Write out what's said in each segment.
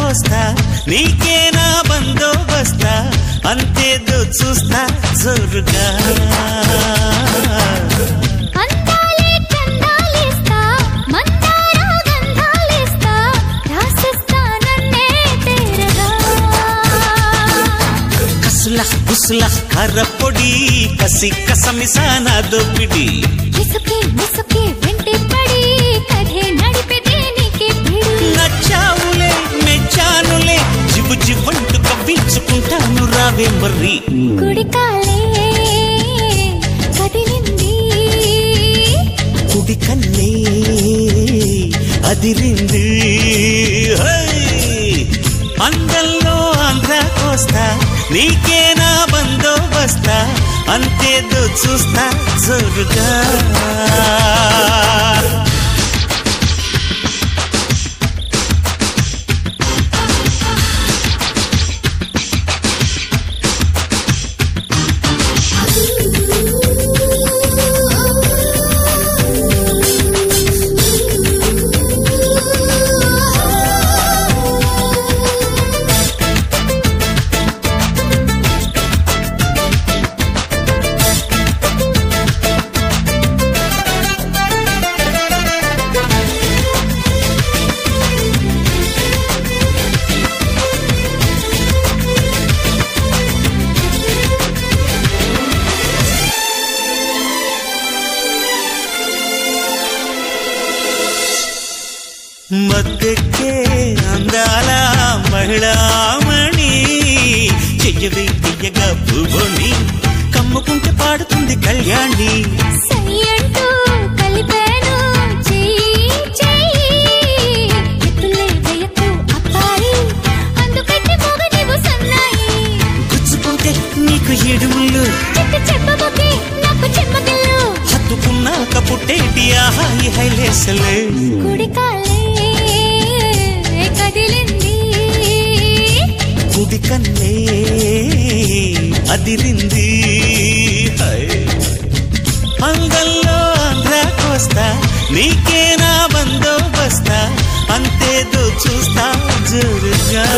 కోస్తా నీకేనా బందోబస్తా అంతేదో చూస్తా జోరుగా కుసులా కర్రపొడి కసి కసమిసాన దోపిడి నచ్చావులే మెచ్చానులే జిబు జివ్వంటూ కవ్వించుకుంటాను రావే మర్రి కుడి కన్నే అదిరింది అందంలో ఆంధ్ర కోస్తా నీకేనా బందోబస్తా అంతేదో చూస్తా జోరుగా మద్దెక్కే అందాల మహిళామణి చెయ్యవే తీయగా పువ్వుని కమ్ముకుంటే పాడుతుంది కళ్యాణి గుచ్చుకుంటే నీకు ఎడుములు హత్తుకున్నాక పుట్టేటి ఆహాయి హైలేసలే కుడి కన్నే అదిరింది అంగల్లో ఆంధ్ర కోస్తా నీకేనా బందోబస్తా అంతేదో చూస్తా జోరుగా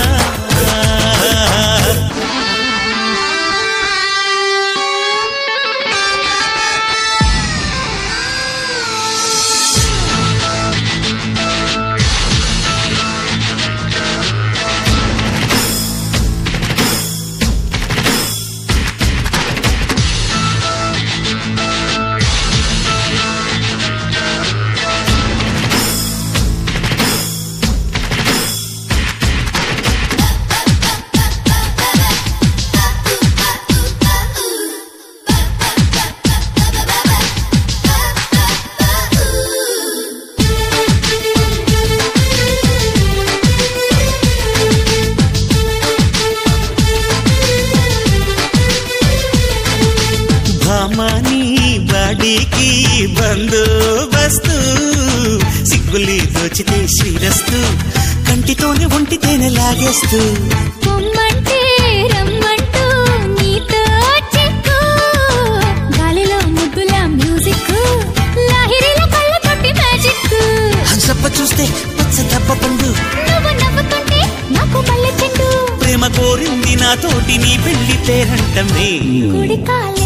భామాని బాడీకి బందోబస్తు సిగ్గులి దోచితే శ్రీరస్తు కంటితోనే ఒంటితేనే లాగేస్తూ పొమ్మంటే రమ్మంటూ నీతో చిక్కు గాలిలో ముద్దుల మ్యూజిక్ లాహిరిలో కళ్ళతోటి మ్యాజిక్ హంసప్ప చూస్తే పచ్చ దెబ్బ పండు నువ్వు నవ్వుతుంటే నాకు మల్లె చెండు ప్రేమ కోరింది నాతోటి నీ పెళ్లి పేరంటమే కుడికాలే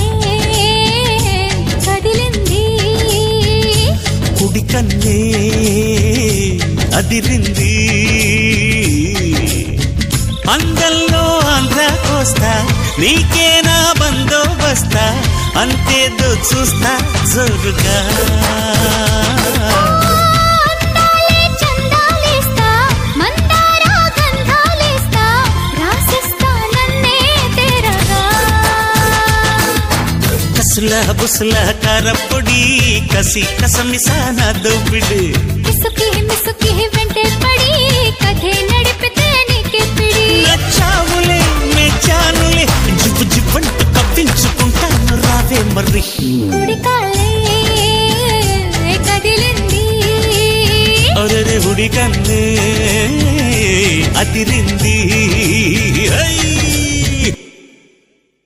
కుడి కన్నే అదిరింది అంగల్లో ఆంధ్ర కోస్తా నీకేనా బందోబస్తా అంతేదో చూస్తా జోరుగా కసుల బుసుల కారపొడి కసి కసమిసాన దోపిడి మిసుకి వెంటే పడి కథే నడిపితే నీకే పిడి నచ్చావులే మెచ్చానులే జివ్వు జివ్వంటూ కవ్వించుకుంటాను రావే మర్రి కుడికాలే కదిలింది అరే ఉడి కన్నే అదిరింది